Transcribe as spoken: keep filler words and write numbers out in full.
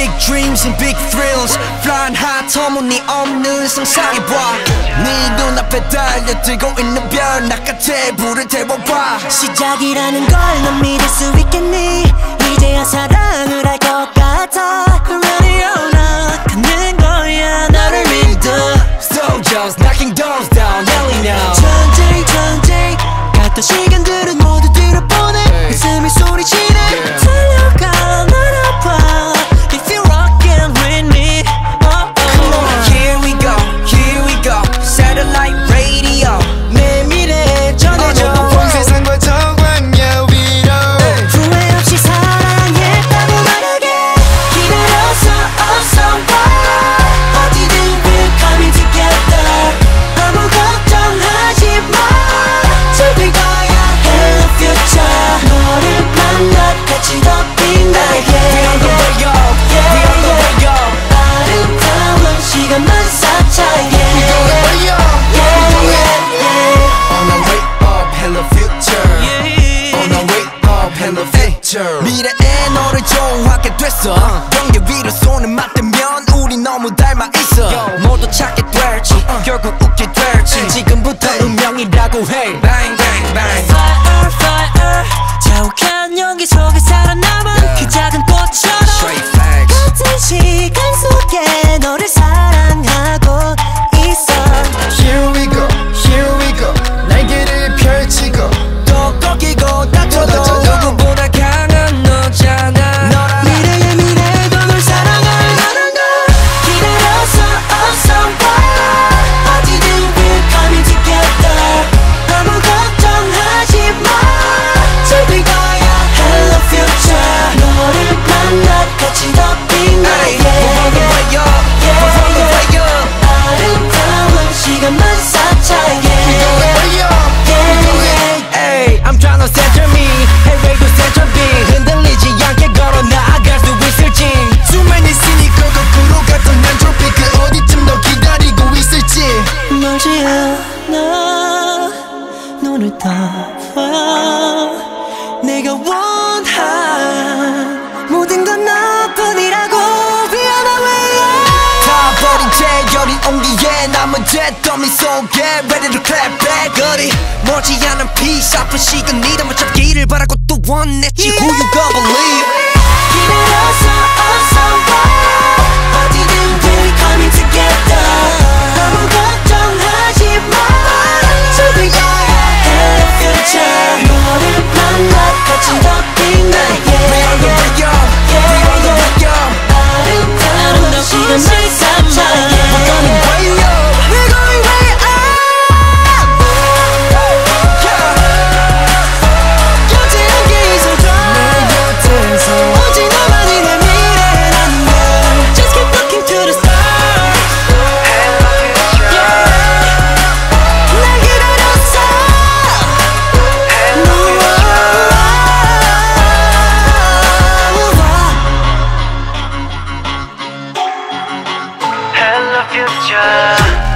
Big dreams and big thrills Flying high 터무니없는 상상해봐 네 눈앞에 달려들고 있는 별 나같이 불을 태워봐 시작이라는 걸 넌 믿을 수 있겠니 이제야 사랑을 할 것 같아 Ready or not 가는 거야 너를 믿어 Soldiers knocking doors down Nelly now 전쟁 전쟁 갔던 시간들은 모두 뒤로 보내 가슴이 소리치네 달려가 날 아파 If you're rockin' with me oh, oh. Come on here we go here we go Satellite radio 내 미래에 전해줘 온 세상과 저 광야 위로 후회 없이 사랑했다고 말하게 기다려서 어서 와 어디든 we're coming together 아무 걱정하지 마 즐길 거야 Hello future 너를 만나 같이 더 빛나게 We on the way up We on the way up 아름다운 시간만 쌓자 yeah. We on the way up Yeah, yeah, yeah. On our way up hello future On our way up hello future 미래에 너를 좋아하게 됐어 경계 위로 손을 맞대면 우리 너무 닮아 있어 모두 찾게 될지 결국 웃게 될지 지금부터 운명이라고 해 Bang bang bang Fire fire 자욱한 연기 속에 살아남은 그 작은 꽃처럼 Straight facts 같은 시간 속에 너를 사랑하고 있어 Here we go here we go 날개를 펼치고 또 꺾이고 다쳐도 누구보다 강한 너잖아 미래의 미래도 널 사랑할 너란 걸 기다려서 어서 와 어디든 we're coming together 아무 걱정하지 마 즐길 거야 Hello future 너를 만나 같이 더 빛나게 We're on the way up We're on the way up 아름다운 시간만 쌓자 We yeah. on the way up Hey, I'm tryna center me 해외도 center B 흔들리지 않게 걸어 나아갈 수 있을지 수만 있으니까 거꾸로 갔던 난 트로피 그 어디쯤 너 기다리고 있을지 멀지 않아 눈을 떠봐 내가 원한 모든 건 너뿐이라고 We on the way up 다 버린 채 여린 온기에 남은 잿더미 속에 Ready to clap back 어디 멀지 않은 peace 아픈 시간 네 담아 잡기를 바라고 또 원했지 Who you gonna believe 기다려서 어서 와 어디든 we're coming together 아무 걱정하지 마 즐길 거야 Hello future 너를 만나 같이 더 빛나게 We on the way up We on the way up 아름다운 시간을 쌓자 We're gonna way up We're going way up 곁에 함께 있어줘 오직 너만이 내 미래라는 걸 Just keep looking to the stars 날 기다렸어 Hello future